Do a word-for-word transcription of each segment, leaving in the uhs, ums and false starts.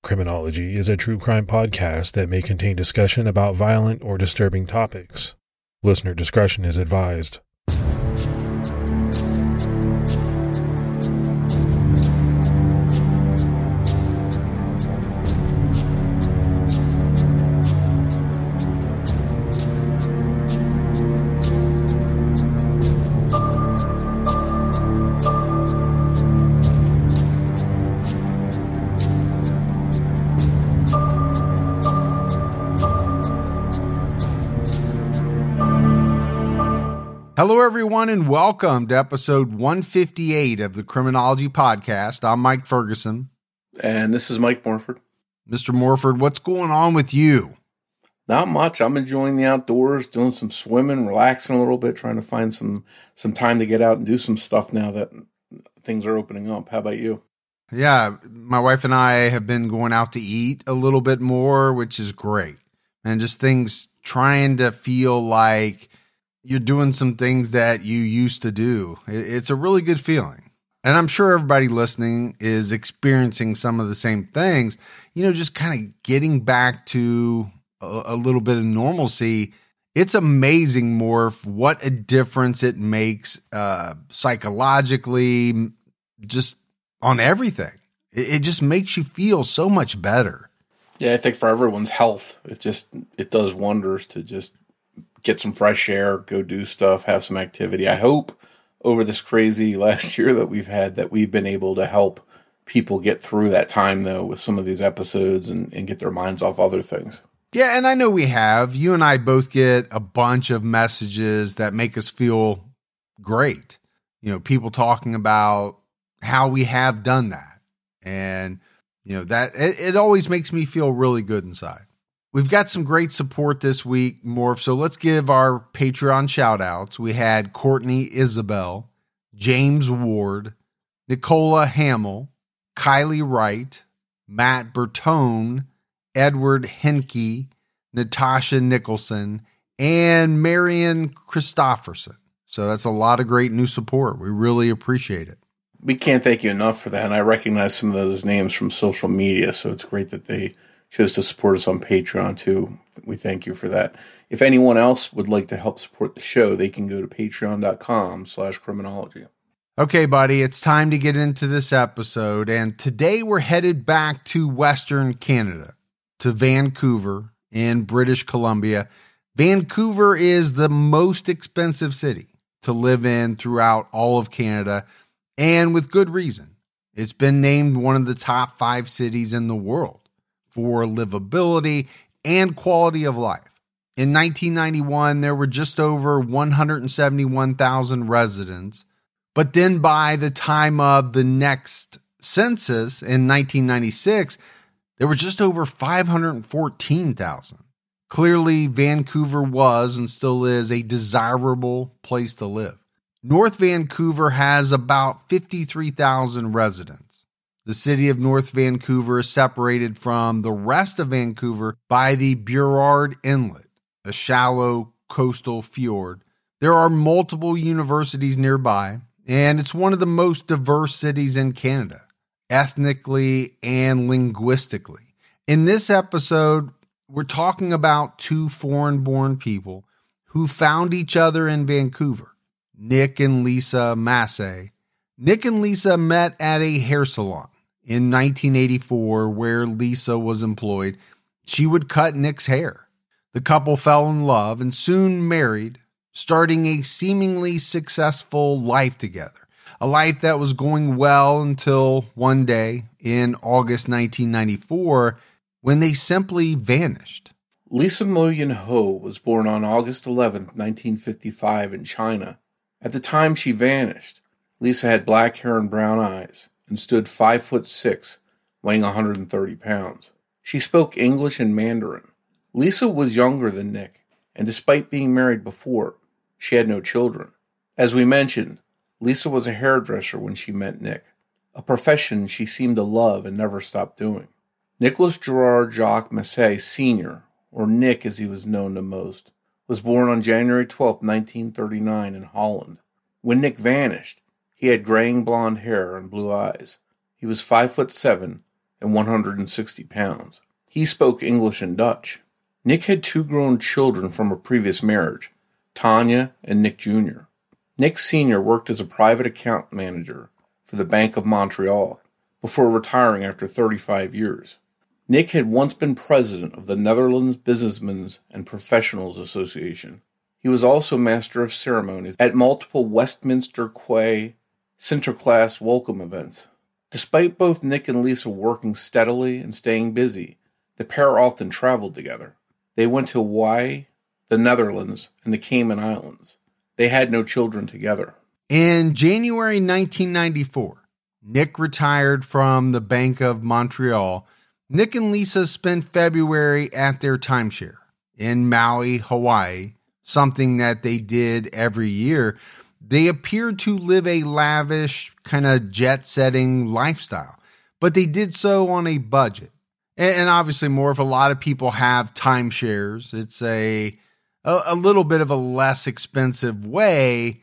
Criminology is a true crime podcast that may contain discussion about violent or disturbing topics. Listener discretion is advised. Hello, everyone, and welcome to episode one fifty-eight of the Criminology Podcast. I'm Mike Ferguson. And this is Mike Morford. Mister Morford, what's going on with you? Not much. I'm enjoying the outdoors, doing some swimming, relaxing a little bit, trying to find some, some time to get out and do some stuff now that things are opening up. How about you? Yeah, my wife and I have been going out to eat a little bit more, which is great. And just things trying to feel like you're doing some things that you used to do. It's a really good feeling. And I'm sure everybody listening is experiencing some of the same things, you know, just kind of getting back to a, a little bit of normalcy. It's amazing, Morph, what a difference it makes uh, psychologically, just on everything. It, it just makes you feel so much better. Yeah, I think for everyone's health, it just, it does wonders to just get some fresh air, go do stuff, have some activity. I hope over this crazy last year that we've had that we've been able to help people get through that time, though, with some of these episodes and, and get their minds off other things. Yeah, and I know we have. You and I both get a bunch of messages that make us feel great. You know, people talking about how we have done that. And, you know, that it, it always makes me feel really good inside. We've got some great support this week, Morph, so let's give our Patreon shout-outs. We had Courtney Isabel, James Ward, Nicola Hamill, Kylie Wright, Matt Bertone, Edward Henke, Natasha Nicholson, and Marion Christofferson. So that's a lot of great new support. We really appreciate it. We can't thank you enough for that, and I recognize some of those names from social media, so it's great that they chose to support us on Patreon too. We thank you for that. If anyone else would like to help support the show, they can go to patreon.com slash criminology. Okay, buddy, it's time to get into this episode. And today we're headed back to Western Canada, to Vancouver in British Columbia. Vancouver is the most expensive city to live in throughout all of Canada, and with good reason. It's been named one of the top five cities in the world for livability and quality of life. In nineteen ninety-one, there were just over one hundred seventy-one thousand residents, but then by the time of the next census in nineteen ninety-six, there were just over five hundred fourteen thousand. Clearly, Vancouver was and still is a desirable place to live. North Vancouver has about fifty-three thousand residents. The city of North Vancouver is separated from the rest of Vancouver by the Burrard Inlet, a shallow coastal fjord. There are multiple universities nearby, and it's one of the most diverse cities in Canada, ethnically and linguistically. In this episode, we're talking about two foreign-born people who found each other in Vancouver, Nick and Lisa Massey. Nick and Lisa met at a hair salon in nineteen eighty-four, where Lisa was employed. She would cut Nick's hair. The couple fell in love and soon married, starting a seemingly successful life together. A life that was going well until one day in August nineteen ninety-four, when they simply vanished. Lisa Mo-Yin Ho was born on August eleventh, nineteen fifty-five in China. At the time she vanished, Lisa had black hair and brown eyes and stood five foot six, weighing one hundred thirty pounds. She spoke English and Mandarin. Lisa was younger than Nick, and despite being married before, she had no children. As we mentioned, Lisa was a hairdresser when she met Nick, a profession she seemed to love and never stopped doing. Nicholas Gerard Jacques Massey Senior, or Nick as he was known to most, was born on January twelfth, nineteen thirty-nine in Holland. When Nick vanished, he had graying blonde hair and blue eyes. He was five foot seven, and one hundred sixty pounds. He spoke English and Dutch. Nick had two grown children from a previous marriage, Tanya and Nick Junior Nick Senior worked as a private account manager for the Bank of Montreal before retiring after thirty-five years. Nick had once been president of the Netherlands Businessmen's and Professionals Association. He was also master of ceremonies at multiple Westminster Quay Sinterklaas welcome events. Despite both Nick and Lisa working steadily and staying busy, the pair often traveled together. They went to Hawaii, the Netherlands, and the Cayman Islands. They had no children together. In January nineteen ninety-four, Nick retired from the Bank of Montreal. Nick and Lisa spent February at their timeshare in Maui, Hawaii, something that they did every year. They appeared to live a lavish, kind of jet-setting lifestyle, but they did so on a budget. And obviously, more if a lot of people have timeshares, it's a, a a little bit of a less expensive way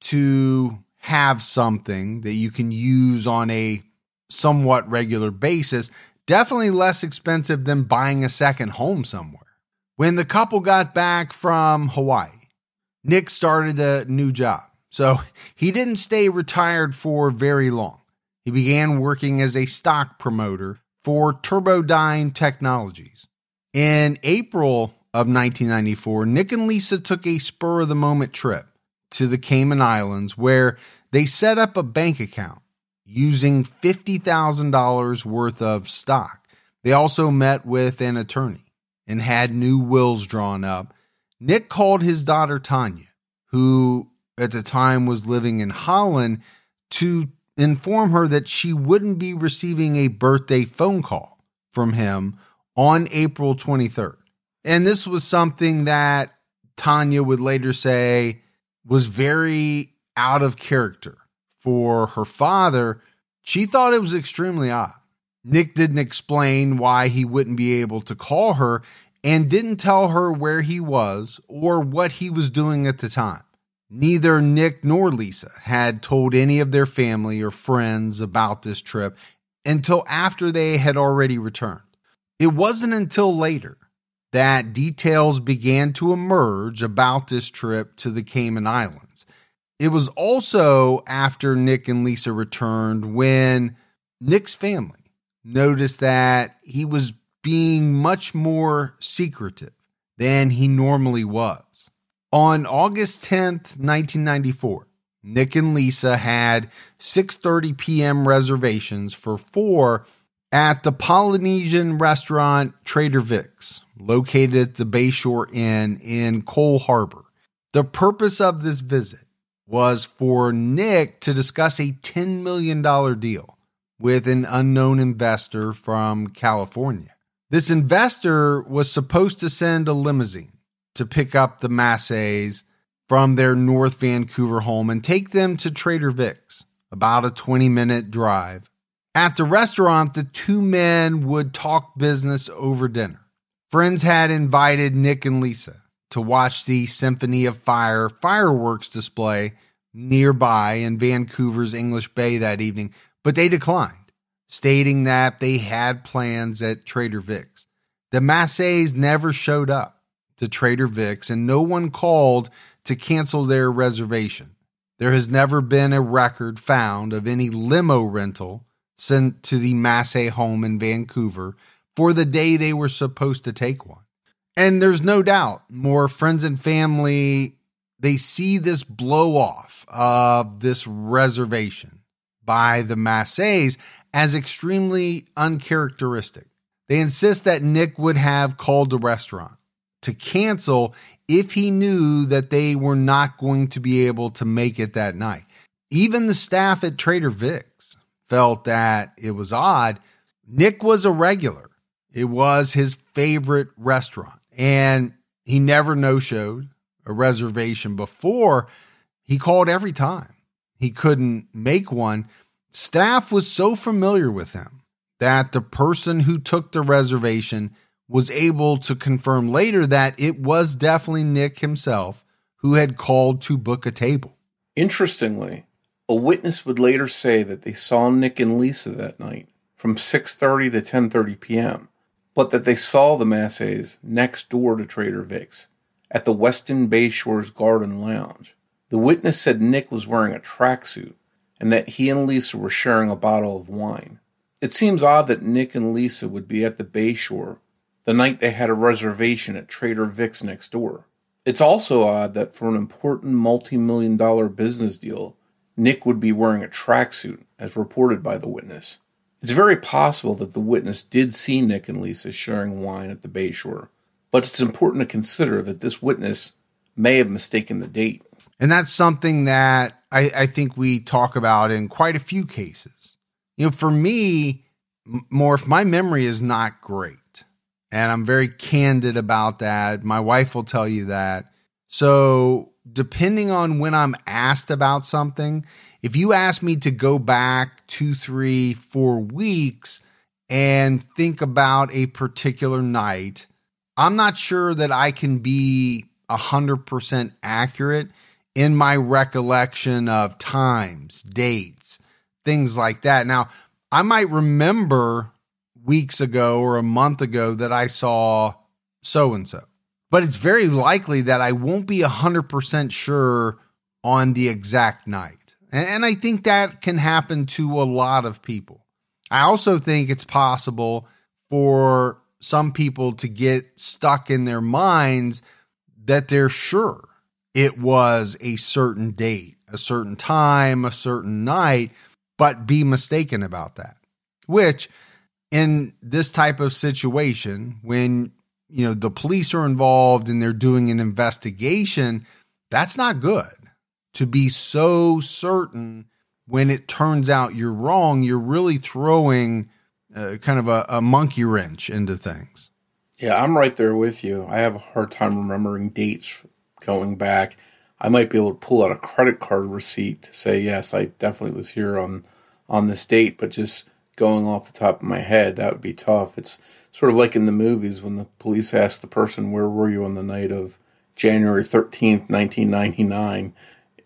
to have something that you can use on a somewhat regular basis. Definitely less expensive than buying a second home somewhere. When the couple got back from Hawaii, Nick started a new job. So he didn't stay retired for very long. He began working as a stock promoter for Turbodyne Technologies. In April of nineteen ninety-four, Nick and Lisa took a spur-of-the-moment trip to the Cayman Islands where they set up a bank account using fifty thousand dollars worth of stock. They also met with an attorney and had new wills drawn up. Nick called his daughter Tanya, who at the time was living in Holland, to inform her that she wouldn't be receiving a birthday phone call from him on April twenty-third. And this was something that Tanya would later say was very out of character for her father. She thought it was extremely odd. Nick didn't explain why he wouldn't be able to call her and didn't tell her where he was or what he was doing at the time. Neither Nick nor Lisa had told any of their family or friends about this trip until after they had already returned. It wasn't until later that details began to emerge about this trip to the Cayman Islands. It was also after Nick and Lisa returned when Nick's family noticed that he was being much more secretive than he normally was. On August tenth, nineteen ninety-four, Nick and Lisa had six thirty p.m. reservations for four at the Polynesian restaurant Trader Vic's, located at the Bayshore Inn in Cole Harbor. The purpose of this visit was for Nick to discuss a ten million dollars deal with an unknown investor from California. This investor was supposed to send a limousine to pick up the Massays from their North Vancouver home and take them to Trader Vic's, about a twenty-minute drive. At the restaurant, the two men would talk business over dinner. Friends had invited Nick and Lisa to watch the Symphony of Fire fireworks display nearby in Vancouver's English Bay that evening, but they declined, stating that they had plans at Trader Vic's. The Massays never showed up to Trader Vic's, and no one called to cancel their reservation. There has never been a record found of any limo rental sent to the Massay home in Vancouver for the day they were supposed to take one. And there's no doubt more friends and family, they see this blow off of this reservation by the Massays as extremely uncharacteristic. They insist that Nick would have called the restaurant to cancel if he knew that they were not going to be able to make it that night. Even the staff at Trader Vic's felt that it was odd. Nick was a regular. It was his favorite restaurant, and he never no-showed a reservation before. He called every time he couldn't make one. Staff was so familiar with him that the person who took the reservation was able to confirm later that it was definitely Nick himself who had called to book a table. Interestingly, a witness would later say that they saw Nick and Lisa that night from six thirty to ten thirty p.m., but that they saw the Massays next door to Trader Vic's at the Westin Bayshore's Garden Lounge. The witness said Nick was wearing a tracksuit and that he and Lisa were sharing a bottle of wine. It seems odd that Nick and Lisa would be at the Bayshore the night they had a reservation at Trader Vic's next door. It's also odd that for an important multi-million dollar business deal, Nick would be wearing a tracksuit, as reported by the witness. It's very possible that the witness did see Nick and Lisa sharing wine at the Bayshore, but it's important to consider that this witness may have mistaken the date. And that's something that I, I think we talk about in quite a few cases. You know, for me, Morph, my memory is not great. And I'm very candid about that. My wife will tell you that. So depending on when I'm asked about something, if you ask me to go back two, three, four weeks and think about a particular night, I'm not sure that I can be one hundred percent accurate in my recollection of times, dates, things like that. Now, I might remember weeks ago or a month ago that I saw so-and-so, but it's very likely that I won't be one hundred percent sure on the exact night. And I think that can happen to a lot of people. I also think it's possible for some people to get stuck in their minds that they're sure it was a certain date, a certain time, a certain night, but be mistaken about that. Which, in this type of situation, when you know the police are involved and they're doing an investigation, that's not good. To be so certain when it turns out you're wrong, you're really throwing uh, kind of a, a monkey wrench into things. Yeah, I'm right there with you. I have a hard time remembering dates going back. I might be able to pull out a credit card receipt to say, yes, I definitely was here on, on this date, but just going off the top of my head, that would be tough. It's sort of like in the movies when the police ask the person, where were you on the night of January thirteenth, nineteen ninety-nine?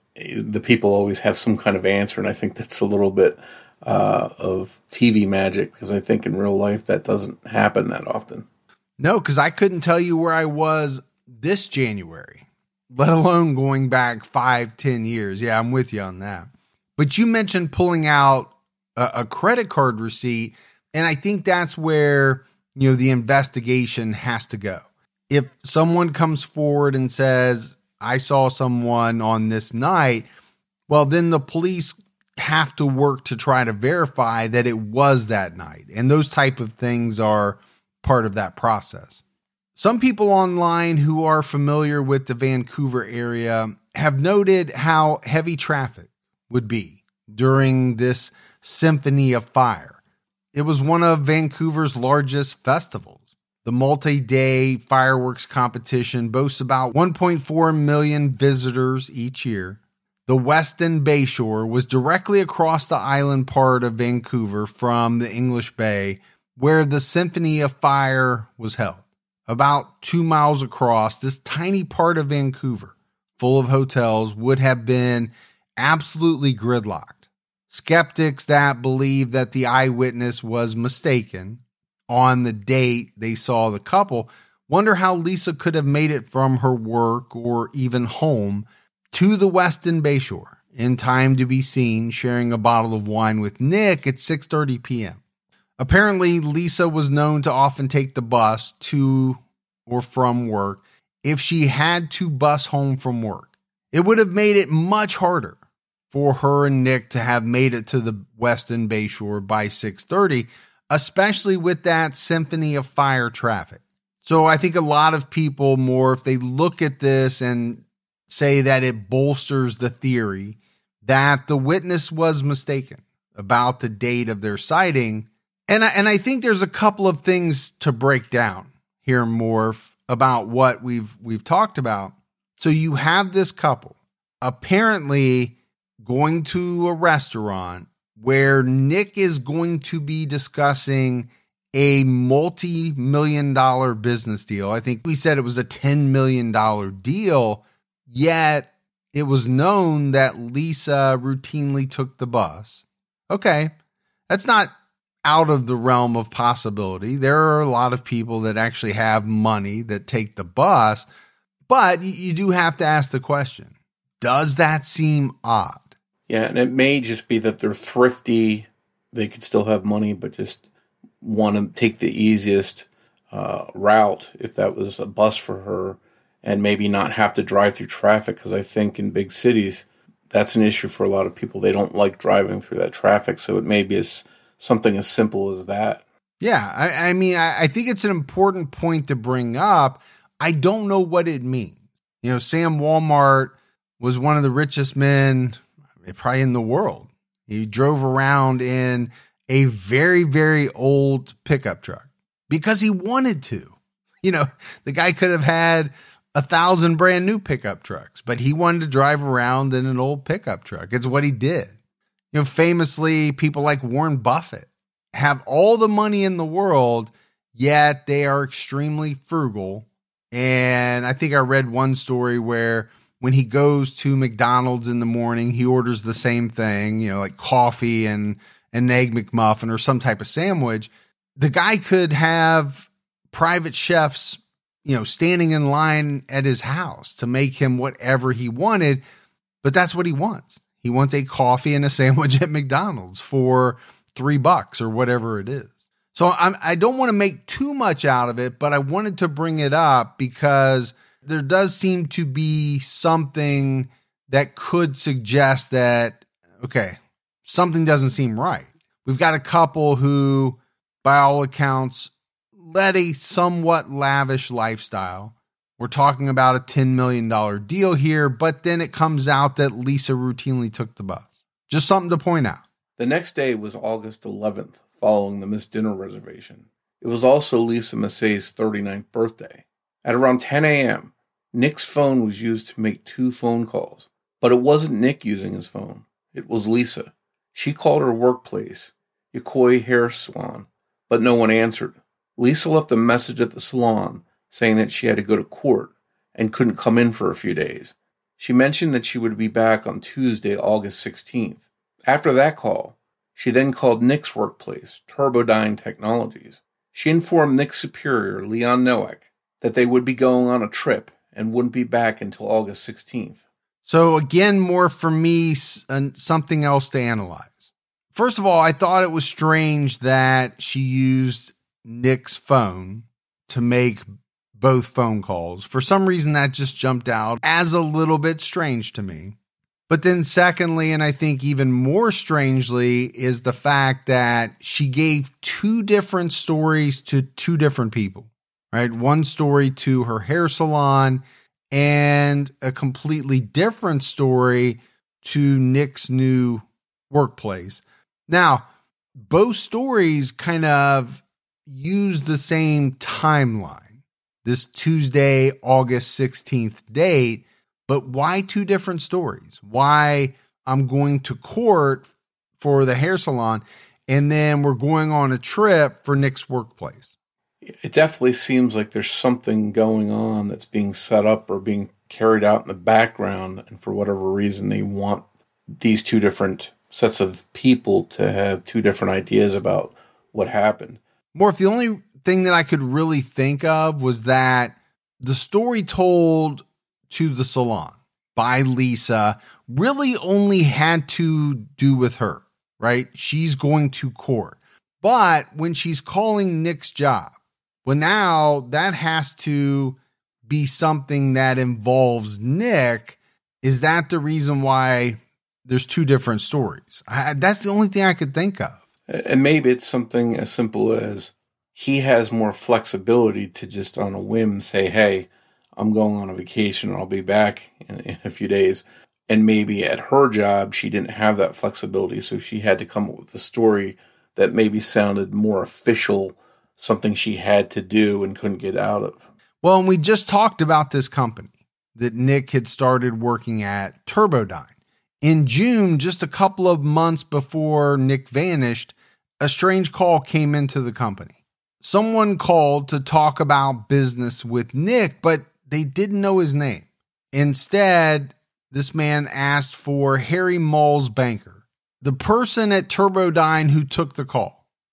The people always have some kind of answer, and I think that's a little bit uh, of T V magic, because I think in real life that doesn't happen that often. No, because I couldn't tell you where I was this January, let alone going back five, ten years. Yeah, I'm with you on that. But you mentioned pulling out a, a credit card receipt, and I think that's where, you know, the investigation has to go. If someone comes forward and says, I saw someone on this night, well, then the police have to work to try to verify that it was that night. And those type of things are part of that process. Some people online who are familiar with the Vancouver area have noted how heavy traffic would be during this Symphony of Fire. It was one of Vancouver's largest festivals. The multi-day fireworks competition boasts about one point four million visitors each year. The Westin Bayshore was directly across the island part of Vancouver from the English Bay, where the Symphony of Fire was held. About two miles across, this tiny part of Vancouver, full of hotels, would have been absolutely gridlocked. Skeptics that believe that the eyewitness was mistaken on the date they saw the couple wonder how Lisa could have made it from her work or even home to the Westin Bayshore in time to be seen sharing a bottle of wine with Nick at six thirty p.m. Apparently, Lisa was known to often take the bus to or from work if she had to bus home from work. It would have made it much harder for her and Nick to have made it to the Westin Bayshore by six thirty, especially with that Symphony of Fire traffic. So I think a lot of people more, if they look at this and say that it bolsters the theory that the witness was mistaken about the date of their sighting. And I, and I think there's a couple of things to break down here, Morph, about what we've we've talked about. So you have this couple apparently going to a restaurant where Nick is going to be discussing a multi-million dollar business deal. I think we said it was a ten million dollars deal, yet it was known that Lisa routinely took the bus. Okay, that's not out of the realm of possibility. There are a lot of people that actually have money that take the bus, but you do have to ask the question, does that seem odd? Yeah, and it may just be that they're thrifty. They could still have money, but just want to take the easiest uh, route if that was a bus for her, and maybe not have to drive through traffic, because I think in big cities, that's an issue for a lot of people. They don't like driving through that traffic, so it may be as, something as simple as that. Yeah, I, I mean, I, I think it's an important point to bring up. I don't know what it means. You know, Sam Walmart was one of the richest men probably in the world. He drove around in a very, very old pickup truck because he wanted to. You know, the guy could have had a thousand brand new pickup trucks, but he wanted to drive around in an old pickup truck. It's what he did. You know, famously, people like Warren Buffett have all the money in the world, yet they are extremely frugal. And I think I read one story where when he goes to McDonald's in the morning, he orders the same thing, you know, like coffee and an egg McMuffin or some type of sandwich. The guy could have private chefs, you know, standing in line at his house to make him whatever he wanted, but that's what he wants. He wants a coffee and a sandwich at McDonald's for three bucks or whatever it is. So I'm, I don't want to make too much out of it, but I wanted to bring it up because there does seem to be something that could suggest that, okay, something doesn't seem right. We've got a couple who, by all accounts, led a somewhat lavish lifestyle. We're talking about a ten million dollars deal here, but then it comes out that Lisa routinely took the bus. Just something to point out. The next day was August eleventh, following the missed dinner reservation. It was also Lisa Massey's thirty-ninth birthday. At around ten a.m., Nick's phone was used to make two phone calls. But it wasn't Nick using his phone. It was Lisa. She called her workplace, Yokoi Hair Salon, but no one answered. Lisa left a message at the salon saying that she had to go to court and couldn't come in for a few days. She mentioned that she would be back on Tuesday, August sixteenth. After that call, she then called Nick's workplace, Turbodyne Technologies. She informed Nick's superior, Leon Nowak, that they would be going on a trip and wouldn't be back until August sixteenth. So again, more for me, and something else to analyze. First of all, I thought it was strange that she used Nick's phone to make both phone calls. For some reason, that just jumped out as a little bit strange to me. But then secondly, and I think even more strangely, is the fact that she gave two different stories to two different people, right? One story to her hair salon and a completely different story to Nick's new workplace. Now, both stories kind of use the same timeline, this Tuesday, August sixteenth date, but why two different stories? Why I'm going to court for the hair salon and then we're going on a trip for Nick's workplace? It definitely seems like there's something going on that's being set up or being carried out in the background, and for whatever reason they want these two different sets of people to have two different ideas about what happened. Morph, the only thing that I could really think of was that the story told to the salon by Lisa really only had to do with her, right? She's going to court. But when she's calling Nick's job, well, now that has to be something that involves Nick. Is that the reason why there's two different stories? I, that's the only thing I could think of. And maybe it's something as simple as he has more flexibility to just on a whim say, hey, I'm going on a vacation. I'll be back in, in a few days. And maybe at her job, she didn't have that flexibility. So she had to come up with a story that maybe sounded more official, something she had to do and couldn't get out of. Well, and we just talked about this company that Nick had started working at, Turbodyne. In June, just a couple of months before Nick vanished, a strange call came into the company. Someone called to talk about business with Nick, but they didn't know his name. Instead, this man asked for Harry Mull's banker, the person at Turbodyne who took the call.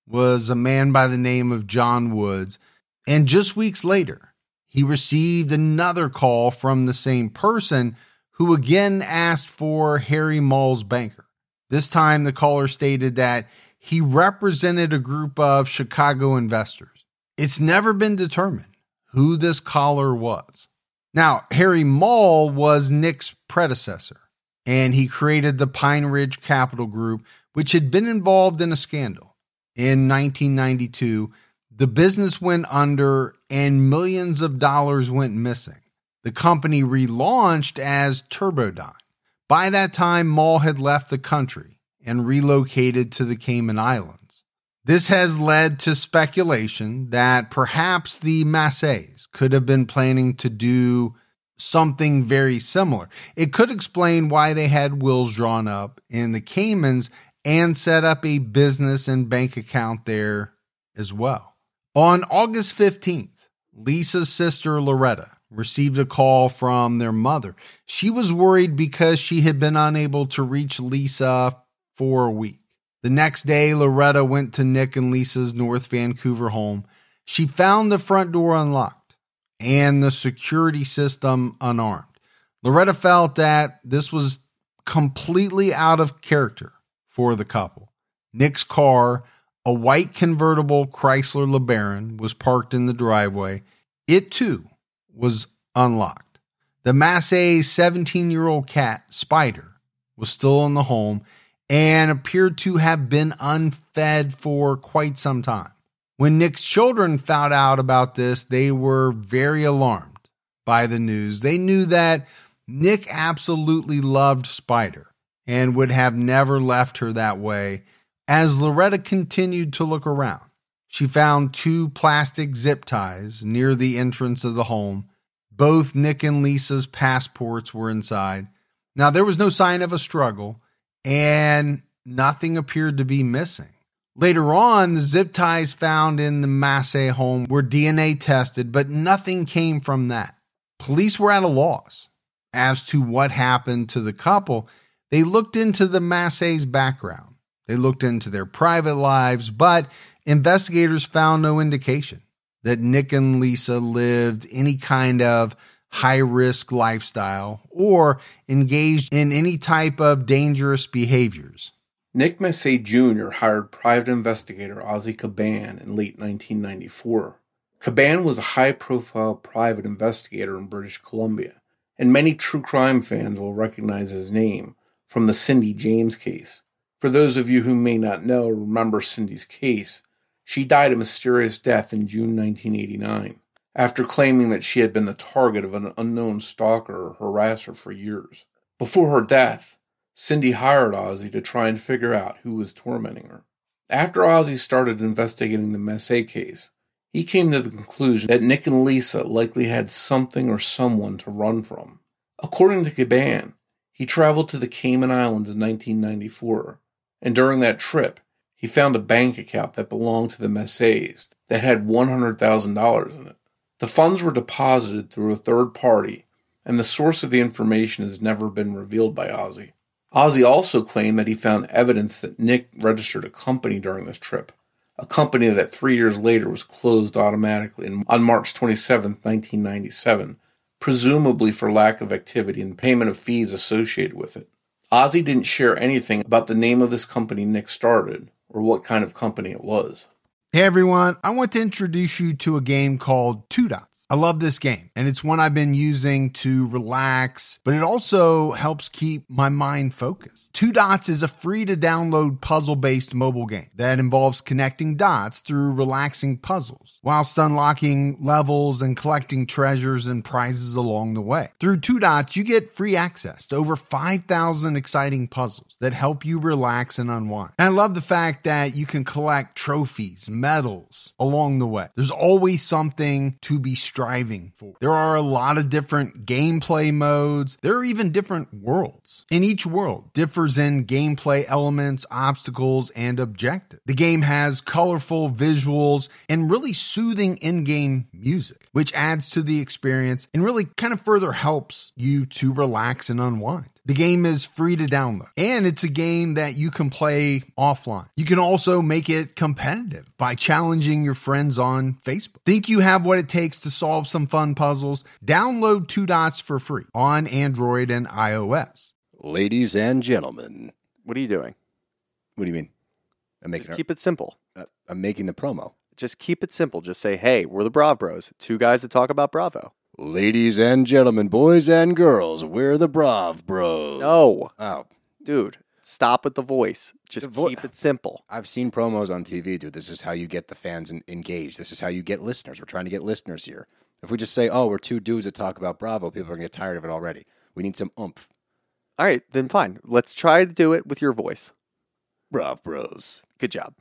was a man by the name of John Woods, and just weeks later, he received another call from the same person who again asked for Harry Mull's banker. This time, the caller stated that he represented a group of Chicago investors. It's never been determined who this caller was. Now, Harry Mull was Nick's predecessor, and he created the Pine Ridge Capital Group, which had been involved in a scandal. In nineteen ninety-two, the business went under and millions of dollars went missing. The company relaunched as Turbodyne. By that time, Mull had left the country and relocated to the Cayman Islands. This has led to speculation that perhaps the Massays could have been planning to do something very similar. It could explain why they had wills drawn up in the Caymans and set up a business and bank account there as well. On August fifteenth, Lisa's sister Loretta received a call from their mother. She was worried because she had been unable to reach Lisa for a week. The next day, Loretta went to Nick and Lisa's North Vancouver home. She found the front door unlocked and the security system unarmed. Loretta felt that this was completely out of character for the couple. Nick's car, a white convertible Chrysler LeBaron, was parked in the driveway. It too was unlocked. The Massey's seventeen-year-old cat, Spider, was still in the home and appeared to have been unfed for quite some time. When Nick's children found out about this, they were very alarmed by the news. They knew that Nick absolutely loved Spider and would have never left her that way. As Loretta continued to look around, she found two plastic zip ties near the entrance of the home. Both Nick and Lisa's passports were inside. Now, there was no sign of a struggle, and nothing appeared to be missing. Later on, the zip ties found in the Massey home were D N A tested, but nothing came from that. Police were at a loss as to what happened to the couple. They looked into the Massey's background. They looked into their private lives, but investigators found no indication that Nick and Lisa lived any kind of high-risk lifestyle or engaged in any type of dangerous behaviors. Nick Massey Junior hired private investigator Ozzie Caban in late nineteen ninety-four. Caban was a high-profile private investigator in British Columbia, and many true crime fans will recognize his name from the Cindy James case. For those of you who may not know or remember Cindy's case, she died a mysterious death in June nineteen eighty-nine, after claiming that she had been the target of an unknown stalker or harasser for years. Before her death, Cindy hired Ozzie to try and figure out who was tormenting her. After Ozzie started investigating the Massey case, he came to the conclusion that Nick and Lisa likely had something or someone to run from. According to Caban, he traveled to the Cayman Islands in nineteen ninety-four, and during that trip, he found a bank account that belonged to the Masseys that had one hundred thousand dollars in it. The funds were deposited through a third party, and the source of the information has never been revealed by Ozzie. Ozzie also claimed that he found evidence that Nick registered a company during this trip, a company that three years later was closed automatically on March twenty-seventh, nineteen ninety-seven, presumably for lack of activity and payment of fees associated with it. Ozzie didn't share anything about the name of this company Nick started, or what kind of company it was. Hey everyone, I want to introduce you to a game called Two Dots. I love this game, and it's one I've been using to relax, but it also helps keep my mind focused. Two Dots is a free-to-download puzzle-based mobile game that involves connecting dots through relaxing puzzles, whilst unlocking levels and collecting treasures and prizes along the way. Through Two Dots, you get free access to over five thousand exciting puzzles that help you relax and unwind. And I love the fact that you can collect trophies, medals along the way. There's always something to be striving for. There are a lot of different gameplay modes. There are even different worlds. And each world differs in gameplay elements, obstacles, and objectives. The game has colorful visuals and really soothing in-game music, which adds to the experience and really kind of further helps you to relax and unwind. The game is free to download, and it's a game that you can play offline. You can also make it competitive by challenging your friends on Facebook. Think you have what it takes to solve some fun puzzles? Download Two Dots for free on Android and iOS. Ladies and gentlemen. What are you doing? What do you mean? I'm making Just keep it simple. Uh, I'm making the promo. Just keep it simple. Just say, hey, we're the Brav Bros. Two guys that talk about Bravo. Ladies and gentlemen, boys and girls, we're the Brav Bros. No. Oh. Dude, stop with the voice. Just The vo- keep it simple. I've seen promos on T V, dude. This is how you get the fans en- engaged. This is how you get listeners. We're trying to get listeners here. If we just say, oh, we're two dudes that talk about Bravo, people are going to get tired of it already. We need some oomph. All right, then fine. Let's try to do it with your voice. Brav Bros. Good job.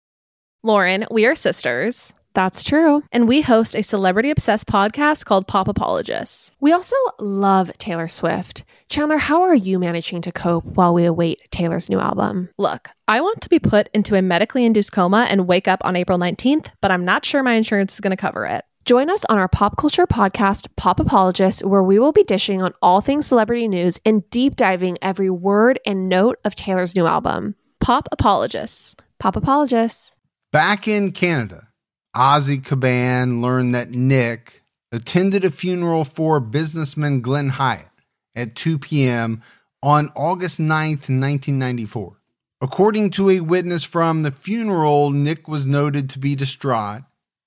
Lauren, we are sisters. That's true. And we host a celebrity-obsessed podcast called Pop Apologists. We also love Taylor Swift. Chandler, how are you managing to cope while we await Taylor's new album? Look, I want to be put into a medically induced coma and wake up on April nineteenth, but I'm not sure my insurance is going to cover it. Join us on our pop culture podcast, Pop Apologists, where we will be dishing on all things celebrity news and deep diving every word and note of Taylor's new album. Pop Apologists. Pop Apologists. Back in Canada, Ozzy Caban learned that Nick attended a funeral for businessman Glenn Hyatt at two p.m. on August ninth, nineteen ninety-four. According to a witness from the funeral, Nick was noted to be distraught,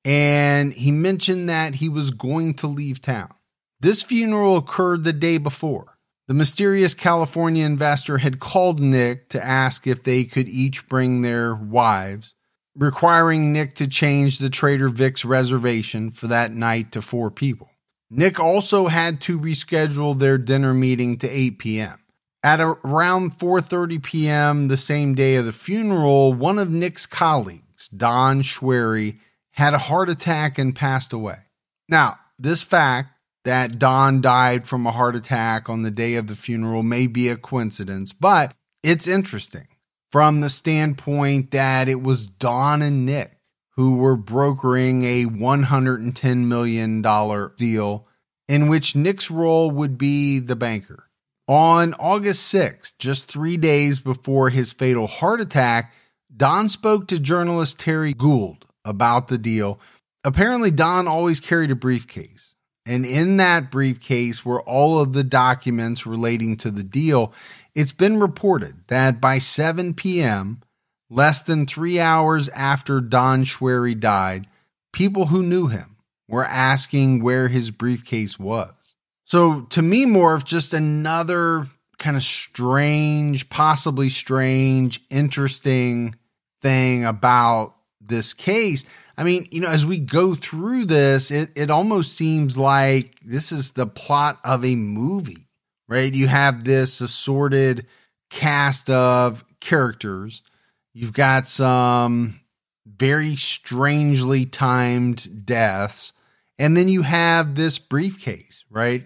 and he mentioned that he was going to leave town. This funeral occurred the day before. The mysterious California investor had called Nick to ask if they could each bring their wives, requiring Nick to change the Trader Vic's reservation for that night to four people. Nick also had to reschedule their dinner meeting to eight p.m. At around four thirty p.m. the same day of the funeral, one of Nick's colleagues, Don Schwery, had a heart attack and passed away. Now, this fact that Don died from a heart attack on the day of the funeral may be a coincidence, but it's interesting from the standpoint that it was Don and Nick who were brokering a one hundred ten million dollars deal in which Nick's role would be the banker. On August sixth, just three days before his fatal heart attack, Don spoke to journalist Terry Gould about the deal. Apparently, Don always carried a briefcase, and in that briefcase were all of the documents relating to the deal. It's been reported that by seven p.m., less than three hours after Don Schwery died, people who knew him were asking where his briefcase was. So to me, more of just another kind of strange, possibly strange, interesting thing about this case. I mean, you know, as we go through this, it, it almost seems like this is the plot of a movie, right? You have this assorted cast of characters. You've got some very strangely timed deaths. And then you have this briefcase, right?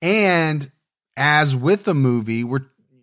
And as with the movie, we're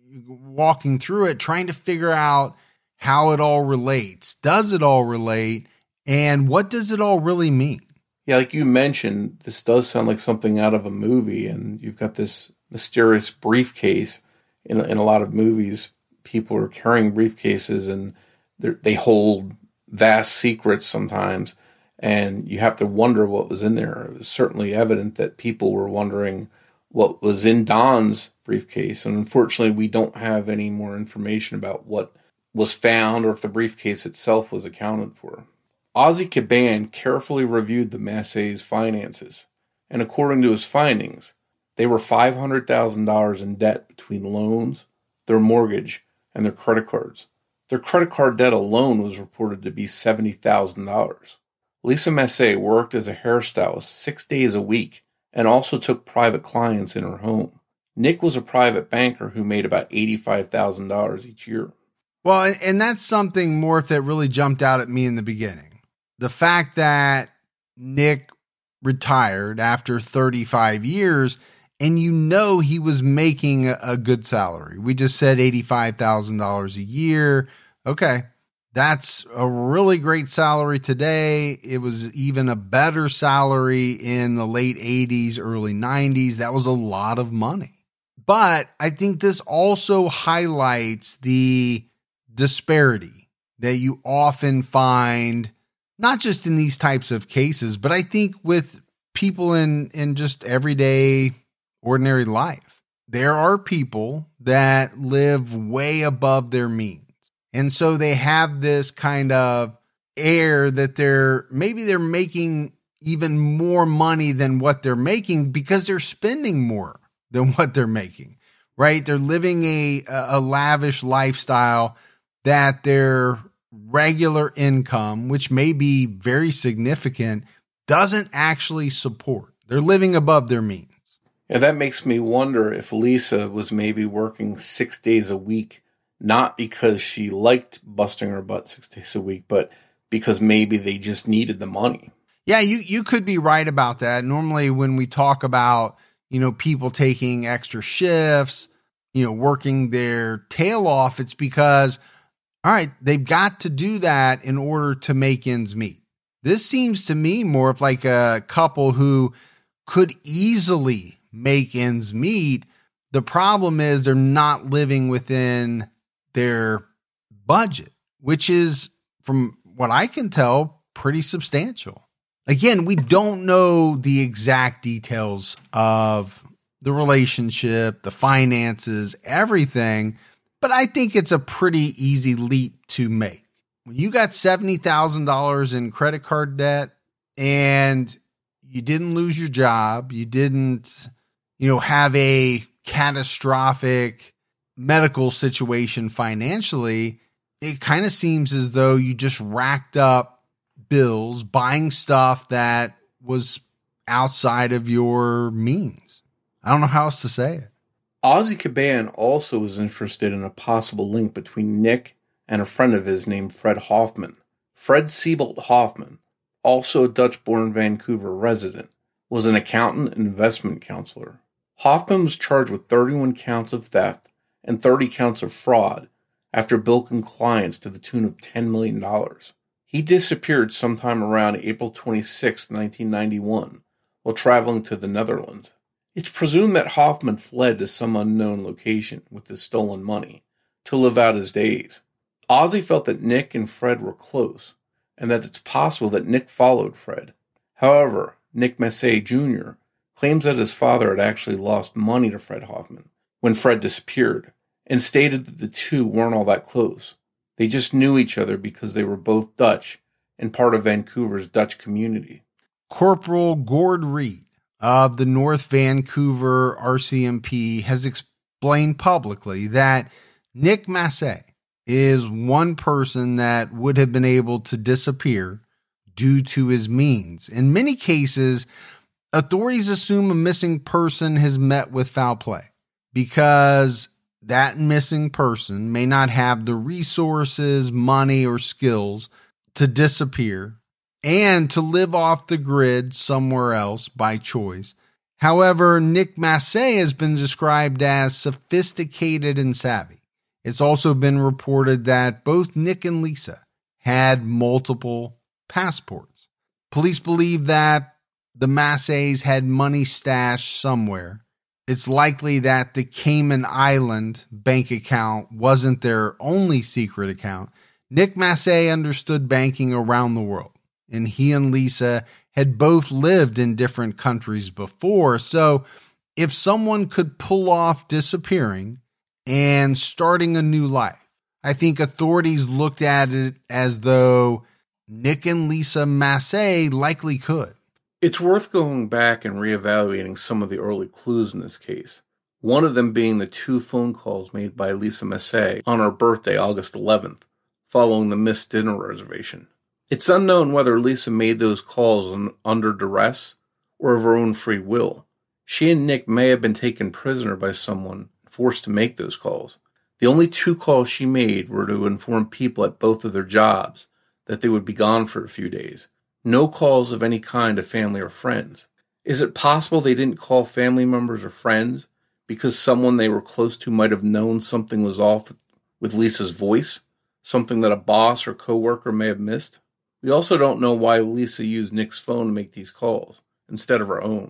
walking through it, trying to figure out how it all relates. Does it all relate? And what does it all really mean? Yeah, like you mentioned, this does sound like something out of a movie, and you've got this mysterious briefcase. In, in a lot of movies, people are carrying briefcases, and they hold vast secrets sometimes, and you have to wonder what was in there. It was certainly evident that people were wondering what was in Don's briefcase, and unfortunately, we don't have any more information about what was found or if the briefcase itself was accounted for. Ozzy Caban carefully reviewed the Massey's finances, and according to his findings, they were five hundred thousand dollars in debt between loans, their mortgage, and their credit cards. Their credit card debt alone was reported to be seventy thousand dollars. Lisa Massey worked as a hairstylist six days a week and also took private clients in her home. Nick was a private banker who made about eighty-five thousand dollars each year. Well, and that's something, Morph, that really jumped out at me in the beginning. The fact that Nick retired after thirty-five years, and you know he was making a, a good salary. We just said eighty-five thousand dollars a year. Okay, that's a really great salary today. It was even a better salary in the late eighties, early nineties. That was a lot of money. But I think this also highlights the disparity that you often find, not just in these types of cases, but I think with people in, in just everyday, ordinary life. There are people that live way above their means. And so they have this kind of air that they're, maybe they're making even more money than what they're making because they're spending more than what they're making, right? They're living a, a lavish lifestyle that their regular income, which may be very significant, doesn't actually support. They're living above their means. Yeah, that makes me wonder if Lisa was maybe working six days a week, not because she liked busting her butt six days a week, but because maybe they just needed the money. Yeah, you, you could be right about that. Normally when we talk about, you know, people taking extra shifts, you know, working their tail off, it's because, all right, they've got to do that in order to make ends meet. This seems to me more of like a couple who could easily make ends meet. The problem is they're not living within their budget, which is, from what I can tell, pretty substantial. Again, we don't know the exact details of the relationship, the finances, everything, but I think it's a pretty easy leap to make. When you got seventy thousand dollars in credit card debt and you didn't lose your job, you didn't, you know, have a catastrophic medical situation financially, it kind of seems as though you just racked up bills, buying stuff that was outside of your means. I don't know how else to say it. Ozzy Caban also was interested in a possible link between Nick and a friend of his named Fred Hoffman. Fred Siebold Hoffman, also a Dutch-born Vancouver resident, was an accountant and investment counselor. Hoffman was charged with thirty-one counts of theft and thirty counts of fraud after bilking clients to the tune of ten million dollars. He disappeared sometime around April twenty-sixth, nineteen ninety-one, while traveling to the Netherlands. It's presumed that Hoffman fled to some unknown location with his stolen money to live out his days. Ozzy felt that Nick and Fred were close, and that it's possible that Nick followed Fred. However, Nick Massey Junior claims that his father had actually lost money to Fred Hoffman when Fred disappeared, and stated that the two weren't all that close. They just knew each other because they were both Dutch and part of Vancouver's Dutch community. Corporal Gord Reed of the North Vancouver R C M P has explained publicly that Nick Massey is one person that would have been able to disappear due to his means. In many cases, authorities assume a missing person has met with foul play because that missing person may not have the resources, money, or skills to disappear and to live off the grid somewhere else by choice. However, Nick Massey has been described as sophisticated and savvy. It's also been reported that both Nick and Lisa had multiple passports. Police believe that the Masseys had money stashed somewhere. It's likely that the Cayman Island bank account wasn't their only secret account. Nick Massey understood banking around the world, and he and Lisa had both lived in different countries before. So if someone could pull off disappearing and starting a new life, I think authorities looked at it as though Nick and Lisa Massey likely could. It's worth going back and reevaluating some of the early clues in this case. One of them being the two phone calls made by Lisa Massey on her birthday, August eleventh, following the missed dinner reservation. It's unknown whether Lisa made those calls on, under duress or of her own free will. She and Nick may have been taken prisoner by someone and forced to make those calls. The only two calls she made were to inform people at both of their jobs that they would be gone for a few days. No calls of any kind to family or friends. Is it possible they didn't call family members or friends because someone they were close to might have known something was off with Lisa's voice? Something that a boss or coworker may have missed? We also don't know why Lisa used Nick's phone to make these calls instead of her own.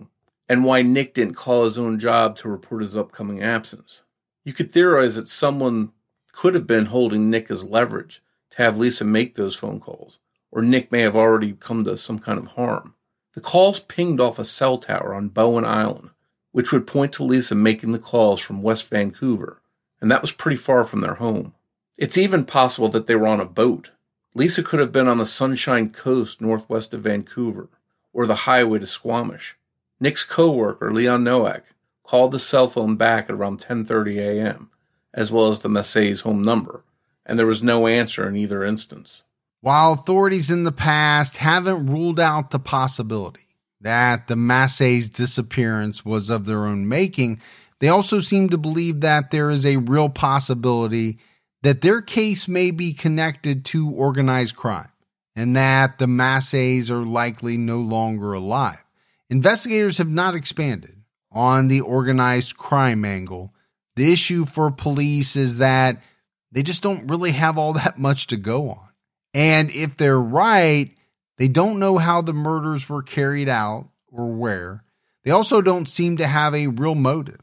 and why Nick didn't call his own job to report his upcoming absence. You could theorize that someone could have been holding Nick as leverage to have Lisa make those phone calls, or Nick may have already come to some kind of harm. The calls pinged off a cell tower on Bowen Island, which would point to Lisa making the calls from West Vancouver, and that was pretty far from their home. It's even possible that they were on a boat. Lisa could have been on the Sunshine Coast northwest of Vancouver, or the highway to Squamish. Nick's co-worker, Leon Nowak, called the cell phone back at around ten thirty a.m., as well as the Massey's home number, and there was no answer in either instance. While authorities in the past haven't ruled out the possibility that the Massey's disappearance was of their own making, they also seem to believe that there is a real possibility that their case may be connected to organized crime, and that the Masseys are likely no longer alive. Investigators have not expanded on the organized crime angle. The issue for police is that they just don't really have all that much to go on. And if they're right, they don't know how the murders were carried out or where. They also don't seem to have a real motive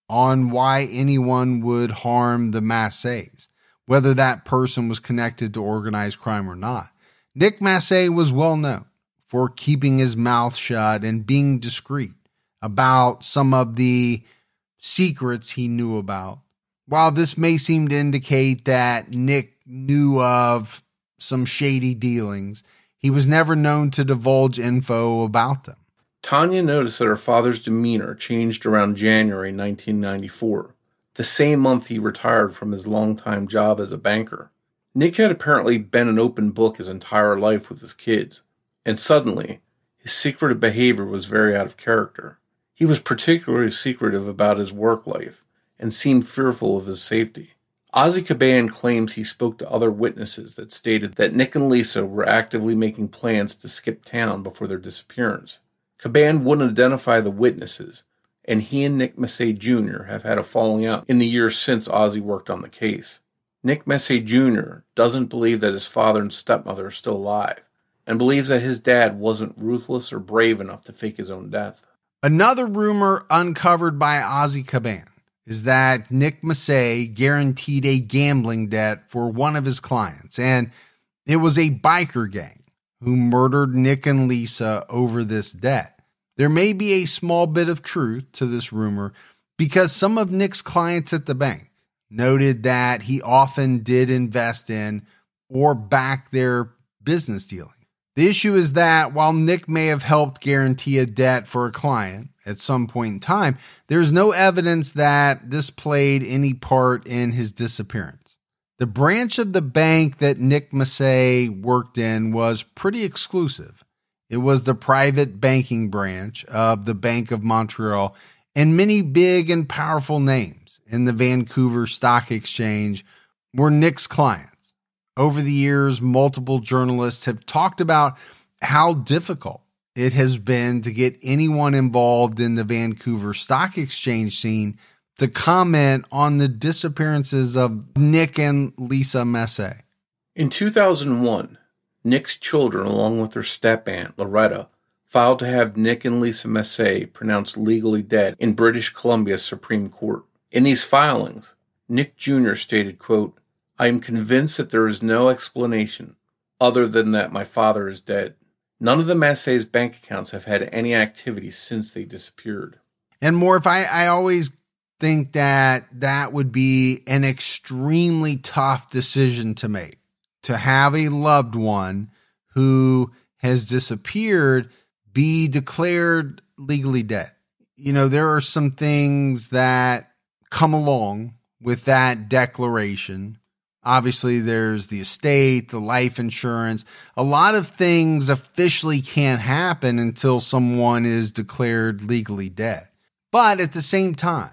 on why anyone would harm the Masseys, whether that person was connected to organized crime or not. Nick Massey was well known for keeping his mouth shut and being discreet about some of the secrets he knew about. While this may seem to indicate that Nick knew of some shady dealings, he was never known to divulge info about them. Tanya noticed that her father's demeanor changed around January nineteen ninety-four, the same month he retired from his longtime job as a banker. Nick had apparently been an open book his entire life with his kids, and suddenly, his secretive behavior was very out of character. He was particularly secretive about his work life, and seemed fearful of his safety. Ozzy Caban claims he spoke to other witnesses that stated that Nick and Lisa were actively making plans to skip town before their disappearance. Caban wouldn't identify the witnesses, and he and Nick Massey Junior have had a falling out in the years since Ozzy worked on the case. Nick Massey Junior doesn't believe that his father and stepmother are still alive, and believes that his dad wasn't ruthless or brave enough to fake his own death. Another rumor uncovered by Ozzy Caban is that Nick Massey guaranteed a gambling debt for one of his clients, and it was a biker gang who murdered Nick and Lisa over this debt. There may be a small bit of truth to this rumor because some of Nick's clients at the bank noted that he often did invest in or back their business dealing. The issue is that while Nick may have helped guarantee a debt for a client at some point in time, there's no evidence that this played any part in his disappearance. The branch of the bank that Nick Massey worked in was pretty exclusive. It was the private banking branch of the Bank of Montreal, and many big and powerful names in the Vancouver Stock Exchange were Nick's clients. Over the years, multiple journalists have talked about how difficult it has been to get anyone involved in the Vancouver Stock Exchange scene to comment on the disappearances of Nick and Lisa Massey. In two thousand one, Nick's children, along with their step-aunt, Loretta, filed to have Nick and Lisa Massey pronounced legally dead in British Columbia's Supreme Court. In these filings, Nick Junior stated, quote, "I am convinced that there is no explanation other than that my father is dead. None of the Massey's bank accounts have had any activity since they disappeared." And more, if I, I always think that that would be an extremely tough decision to make, to have a loved one who has disappeared be declared legally dead. You know, there are some things that come along with that declaration. Obviously, there's the estate, the life insurance. A lot of things officially can't happen until someone is declared legally dead. But at the same time,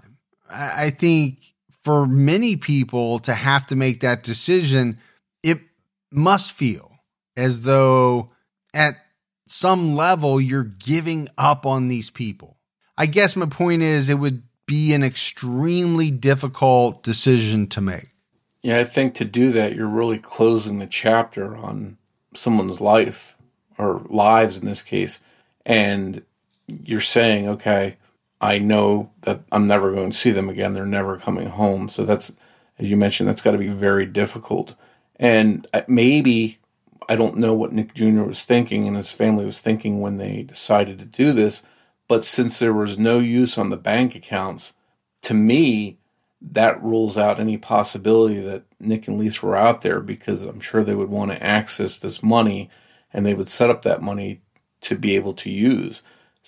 I think for many people to have to make that decision, it must feel as though at some level you're giving up on these people. I guess my point is it would be an extremely difficult decision to make. Yeah, I think to do that, you're really closing the chapter on someone's life, or lives in this case. And you're saying, okay, I know that I'm never going to see them again. They're never coming home. So that's, as you mentioned, that's got to be very difficult. And maybe, I don't know what Nick Junior was thinking and his family was thinking when they decided to do this, but since there was no use on the bank accounts, to me, that rules out any possibility that Nick and Lisa were out there, because I'm sure they would want to access this money and they would set up that money to be able to use.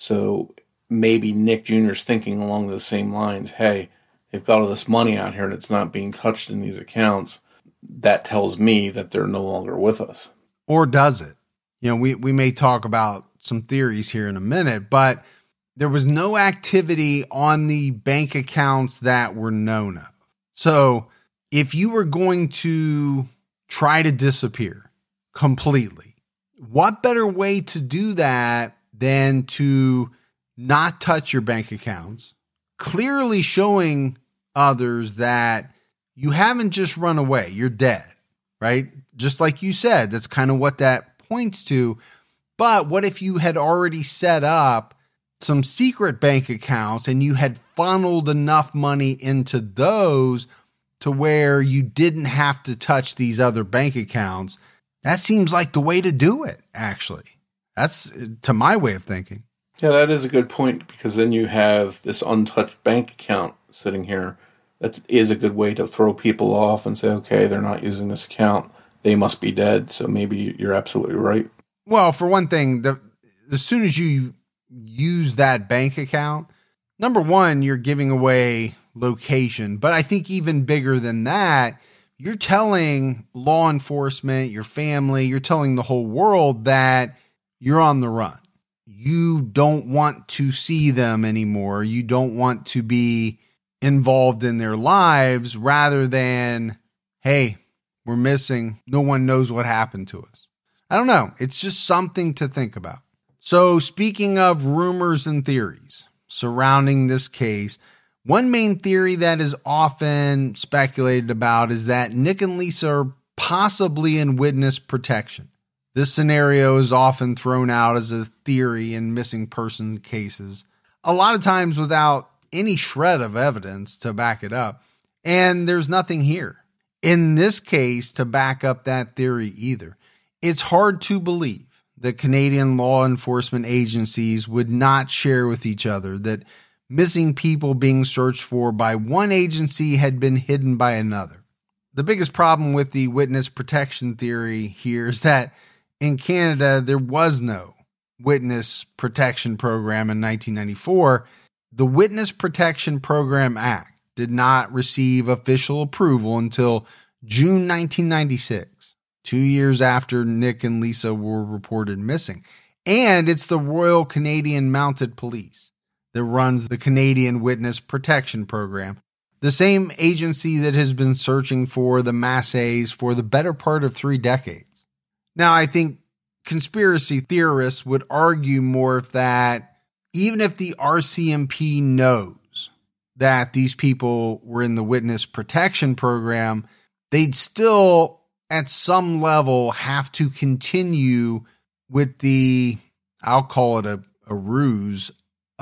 So maybe Nick Junior's thinking along the same lines, hey, they've got all this money out here and it's not being touched in these accounts. That tells me that they're no longer with us. Or does it? You know, we, we may talk about some theories here in a minute, but there was no activity on the bank accounts that were known of. So if you were going to try to disappear completely, what better way to do that than to not touch your bank accounts, clearly showing others that you haven't just run away, you're dead, right? Just like you said, that's kind of what that points to. But what if you had already set up some secret bank accounts and you had funneled enough money into those to where you didn't have to touch these other bank accounts? That seems like the way to do it, actually. That's to my way of thinking. Yeah, that is a good point, because then you have this untouched bank account sitting here. That is a good way to throw people off and say, okay, they're not using this account. They must be dead. So maybe you're absolutely right. Well, for one thing, the, as soon as you use that bank account, number one, you're giving away location. But I think even bigger than that, you're telling law enforcement, your family, you're telling the whole world that you're on the run. You don't want to see them anymore. You don't want to be involved in their lives, rather than, hey, we're missing. No one knows what happened to us. I don't know. It's just something to think about. So speaking of rumors and theories surrounding this case, one main theory that is often speculated about is that Nick and Lisa are possibly in witness protection. This scenario is often thrown out as a theory in missing persons cases, a lot of times without any shred of evidence to back it up. And there's nothing here in this case to back up that theory either. It's hard to believe that Canadian law enforcement agencies would not share with each other that missing people being searched for by one agency had been hidden by another. The biggest problem with the witness protection theory here is that in Canada, there was no witness protection program in nineteen ninety-four. The Witness Protection Program Act did not receive official approval until June nineteen ninety-six, two years after Nick and Lisa were reported missing. And it's the Royal Canadian Mounted Police that runs the Canadian Witness Protection Program, the same agency that has been searching for the Massays for the better part of three decades. Now, I think conspiracy theorists would argue more that even if the R C M P knows that these people were in the witness protection program, they'd still, at some level, have to continue with the, I'll call it a, a ruse,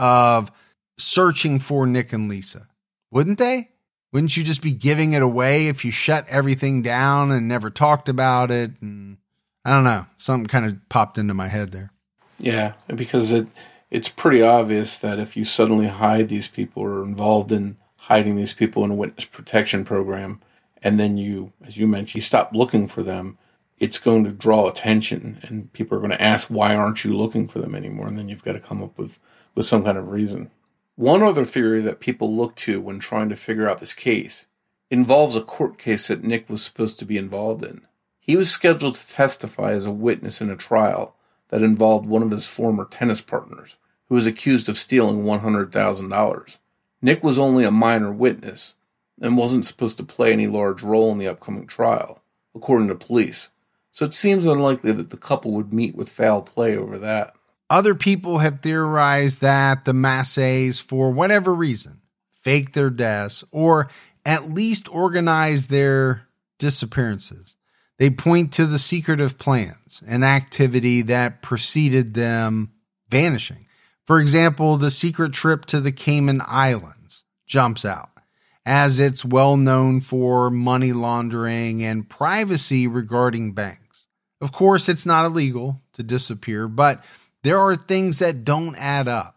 of searching for Nick and Lisa. Wouldn't they? Wouldn't you just be giving it away if you shut everything down and never talked about it? And I don't know. Something kind of popped into my head there. Yeah, because it it's pretty obvious that if you suddenly hide these people or are involved in hiding these people in a witness protection program, and then you, as you mentioned, you stop looking for them, it's going to draw attention, and people are going to ask, why aren't you looking for them anymore? And then you've got to come up with, with some kind of reason. One other theory that people look to when trying to figure out this case involves a court case that Nick was supposed to be involved in. He was scheduled to testify as a witness in a trial that involved one of his former tennis partners, who was accused of stealing one hundred thousand dollars. Nick was only a minor witness and wasn't supposed to play any large role in the upcoming trial, according to police. So it seems unlikely that the couple would meet with foul play over that. Other people have theorized that the Massays, for whatever reason, faked their deaths or at least organized their disappearances. They point to the secretive plans and activity that preceded them vanishing. For example, the secret trip to the Cayman Islands jumps out, as it's well known for money laundering and privacy regarding banks. Of course, it's not illegal to disappear, but there are things that don't add up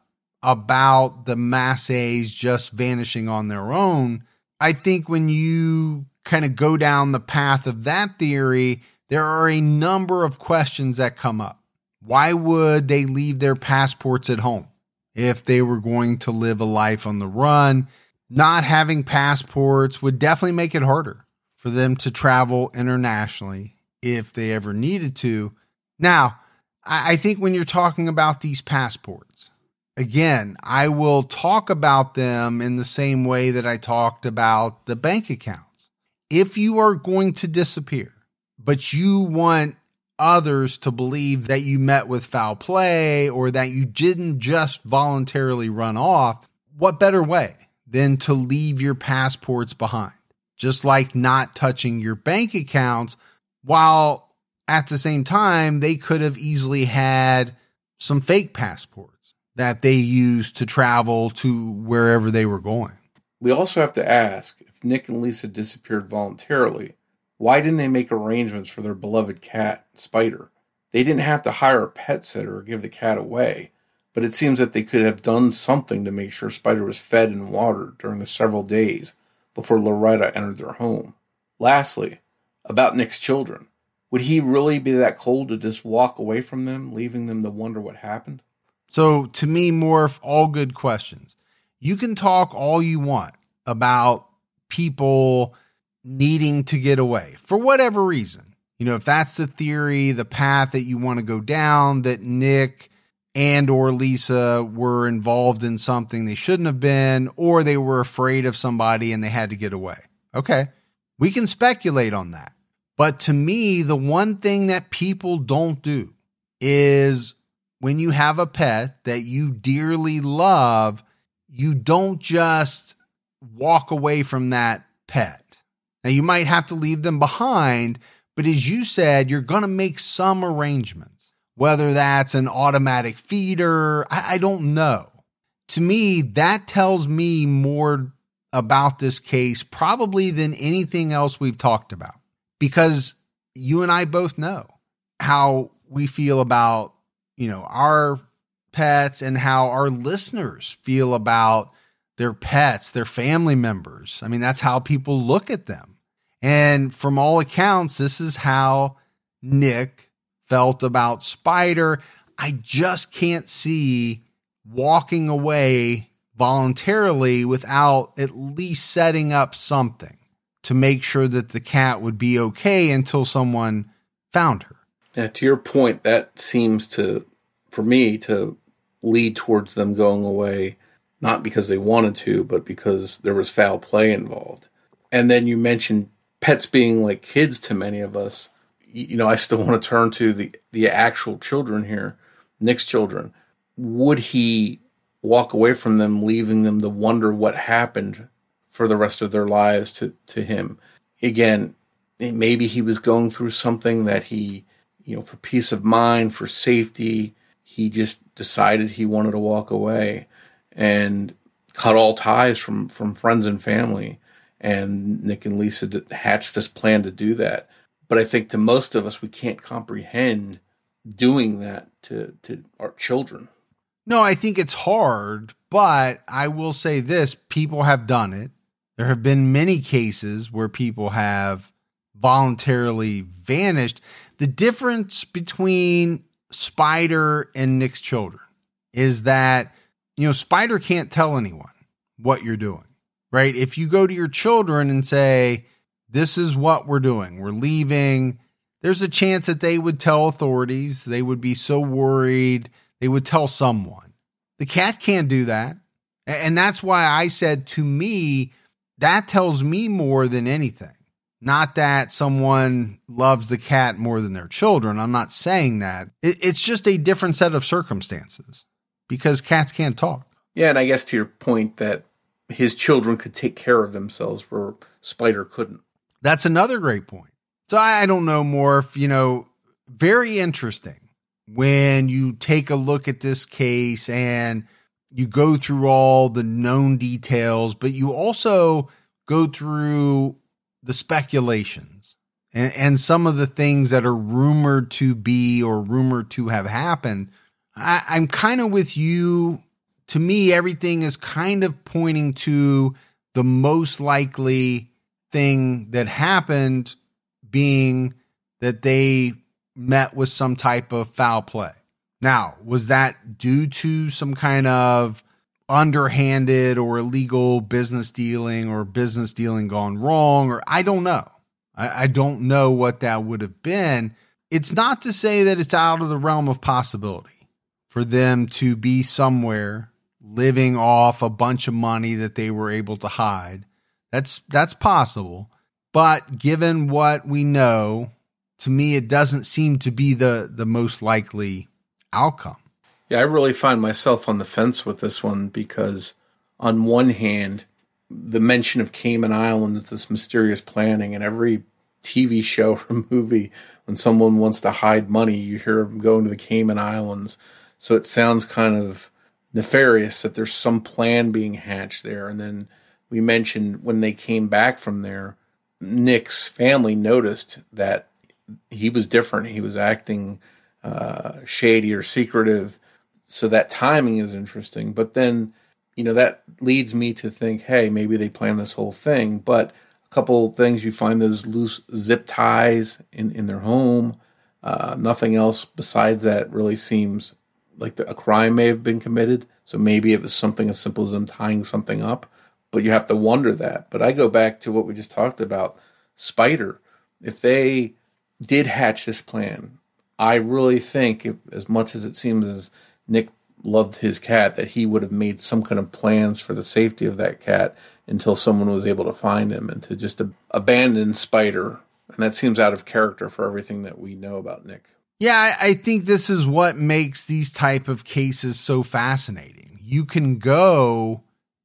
about the Massays just vanishing on their own. I think when you kind of go down the path of that theory, there are a number of questions that come up. Why would they leave their passports at home if they were going to live a life on the run? Not having passports would definitely make it harder for them to travel internationally if they ever needed to. Now, I think when you're talking about these passports, again, I will talk about them in the same way that I talked about the bank accounts. If you are going to disappear, but you want others to believe that you met with foul play or that you didn't just voluntarily run off, what better way than to leave your passports behind? Just like not touching your bank accounts, while at the same time, they could have easily had some fake passports that they used to travel to wherever they were going. We also have to ask, if Nick and Lisa disappeared voluntarily, why didn't they make arrangements for their beloved cat, Spider? They didn't have to hire a pet sitter or give the cat away, but it seems that they could have done something to make sure Spider was fed and watered during the several days before Loretta entered their home. Lastly, about Nick's children. Would he really be that cold to just walk away from them, leaving them to wonder what happened? So to me, Morph, all good questions. You can talk all you want about people needing to get away for whatever reason. You know, if that's the theory, the path that you want to go down, that Nick and or Lisa were involved in something they shouldn't have been, or they were afraid of somebody and they had to get away. Okay, we can speculate on that. But to me, the one thing that people don't do is when you have a pet that you dearly love, you don't just walk away from that pet. Now, you might have to leave them behind, but as you said, you're going to make some arrangements, whether that's an automatic feeder. I, I don't know. To me, that tells me more about this case probably than anything else we've talked about. Because you and I both know how we feel about, you know, our pets and how our listeners feel about their pets, their family members. I mean, that's how people look at them. And from all accounts, this is how Nick felt about Spider. I just can't see walking away voluntarily without at least setting up something to make sure that the cat would be okay until someone found her. Yeah, to your point, that seems to, for me, to lead towards them going away, not because they wanted to, but because there was foul play involved. And then you mentioned pets being like kids to many of us. You know, I still want to turn to the, the actual children here, Nick's children. Would he walk away from them, leaving them to wonder what happened for the rest of their lives to, to him? Again, maybe he was going through something that he, you know, for peace of mind, for safety, he just decided he wanted to walk away and cut all ties from, from friends and family. And Nick and Lisa hatched this plan to do that. But I think to most of us, we can't comprehend doing that to, to our children. No, I think it's hard, but I will say this, people have done it. There have been many cases where people have voluntarily vanished. The difference between Spider and Nick's children is that, you know, Spider can't tell anyone what you're doing, right? If you go to your children and say, this is what we're doing, we're leaving, there's a chance that they would tell authorities. They would be so worried, they would tell someone. The cat can't do that. And that's why I said, to me, that tells me more than anything. Not that someone loves the cat more than their children. I'm not saying that. It's just a different set of circumstances because cats can't talk. Yeah, and I guess to your point that his children could take care of themselves where Spider couldn't. That's another great point. So I don't know, Morph, you know, very interesting when you take a look at this case and you go through all the known details, but you also go through the speculations and, and some of the things that are rumored to be or rumored to have happened. I, I'm kind of with you. To me, everything is kind of pointing to the most likely thing that happened being that they met with some type of foul play. Now, was that due to some kind of underhanded or illegal business dealing or business dealing gone wrong? Or I don't know. I, I don't know what that would have been. It's not to say that it's out of the realm of possibility for them to be somewhere living off a bunch of money that they were able to hide. That's, that's possible. But given what we know, to me, it doesn't seem to be the, the most likely outcome. Yeah, I really find myself on the fence with this one because on one hand, the mention of Cayman Islands, this mysterious planning, and every T V show or movie, when someone wants to hide money, you hear them going to the Cayman Islands. So it sounds kind of nefarious that there's some plan being hatched there. And then we mentioned when they came back from there, Nick's family noticed that he was different. He was acting uh, shady or secretive. So that timing is interesting. But then, you know, that leads me to think, hey, maybe they planned this whole thing. But a couple things, you find those loose zip ties in, in their home. Uh, nothing else besides that really seems like the, a crime may have been committed. So maybe it was something as simple as them tying something up. But you have to wonder that. But I go back to what we just talked about, Spider. If they did hatch this plan, I really think, if, as much as it seems as Nick loved his cat, that he would have made some kind of plans for the safety of that cat until someone was able to find him, and to just ab- abandon Spider. And that seems out of character for everything that we know about Nick. Yeah, I, I think this is what makes these type of cases so fascinating. You can go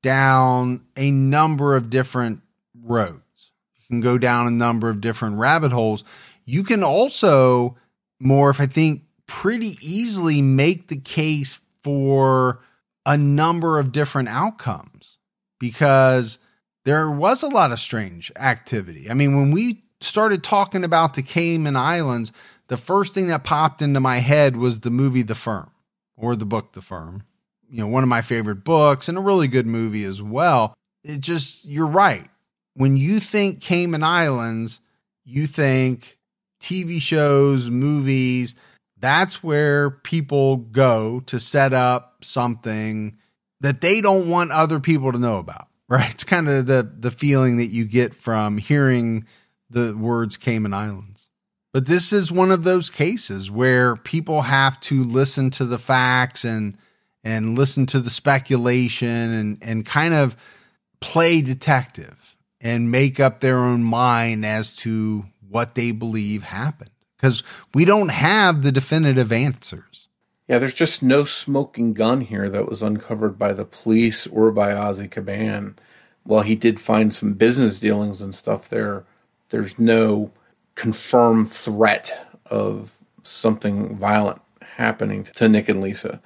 down a number of different roads. You can go down a number of different rabbit holes. You can also, Morph, I think, pretty easily make the case for a number of different outcomes because there was a lot of strange activity. I mean, when we started talking about the Cayman Islands, the first thing that popped into my head was the movie The Firm, or the book The Firm. You know, one of my favorite books and a really good movie as well. It just, you're right. When you think Cayman Islands, you think T V shows, movies. That's where people go to set up something that they don't want other people to know about, right? It's kind of the, the feeling that you get from hearing the words Cayman Islands. But this is one of those cases where people have to listen to the facts and and listen to the speculation and, and kind of play detective and make up their own mind as to what they believe happened. Because we don't have the definitive answers. Yeah, there's just no smoking gun here that was uncovered by the police or by Ozzy Caban. While he did find some business dealings and stuff there, there's no confirmed threat of something violent happening to Nick and Lisa.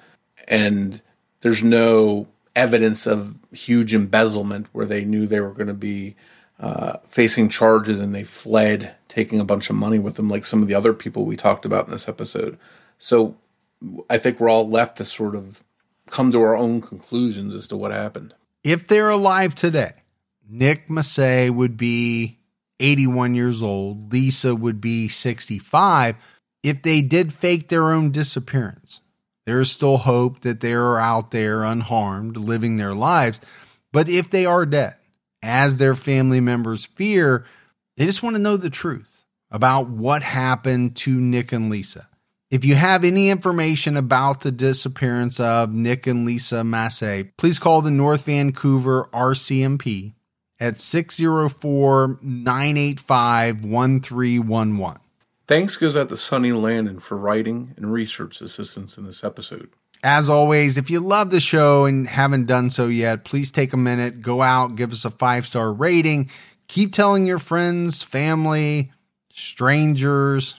And there's no evidence of huge embezzlement where they knew they were going to be uh, facing charges and they fled, taking a bunch of money with them like some of the other people we talked about in this episode. So I think we're all left to sort of come to our own conclusions as to what happened. If they're alive today, Nick Massey would be eighty-one years old. Lisa would be sixty-five. If they did fake their own disappearance, there is still hope that they are out there unharmed, living their lives. But if they are dead, as their family members fear, they just want to know the truth about what happened to Nick and Lisa. If you have any information about the disappearance of Nick and Lisa Massey, please call the North Vancouver R C M P at six oh four, nine eight five, one three one one. Thanks goes out to Sonny Landon for writing and research assistance in this episode. As always, if you love the show and haven't done so yet, please take a minute, go out, give us a five-star rating. Keep telling your friends, family, strangers.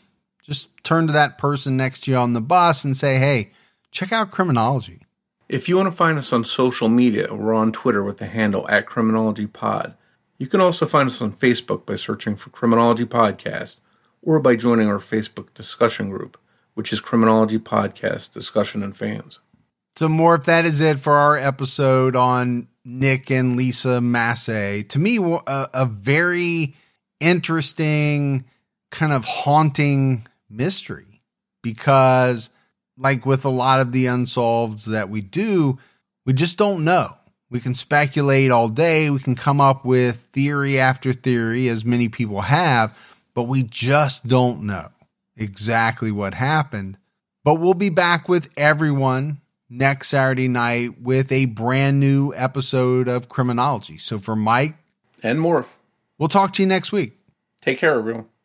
Just turn to that person next to you on the bus and say, hey, check out Criminology. If you want to find us on social media, we're on Twitter with the handle at Criminology Pod. You can also find us on Facebook by searching for Criminology Podcast or by joining our Facebook discussion group, which is Criminology Podcast Discussion and Fans. So, Morph, that is it for our episode on Nick and Lisa Massey. To me, a, a very interesting, kind of haunting mystery, because like with a lot of the unsolveds that we do, we just don't know. We can speculate all day. We can come up with theory after theory, as many people have, but we just don't know exactly what happened. But we'll be back with everyone next Saturday night with a brand new episode of Criminology. So for Mike and Morph, we'll talk to you next week. Take care, everyone.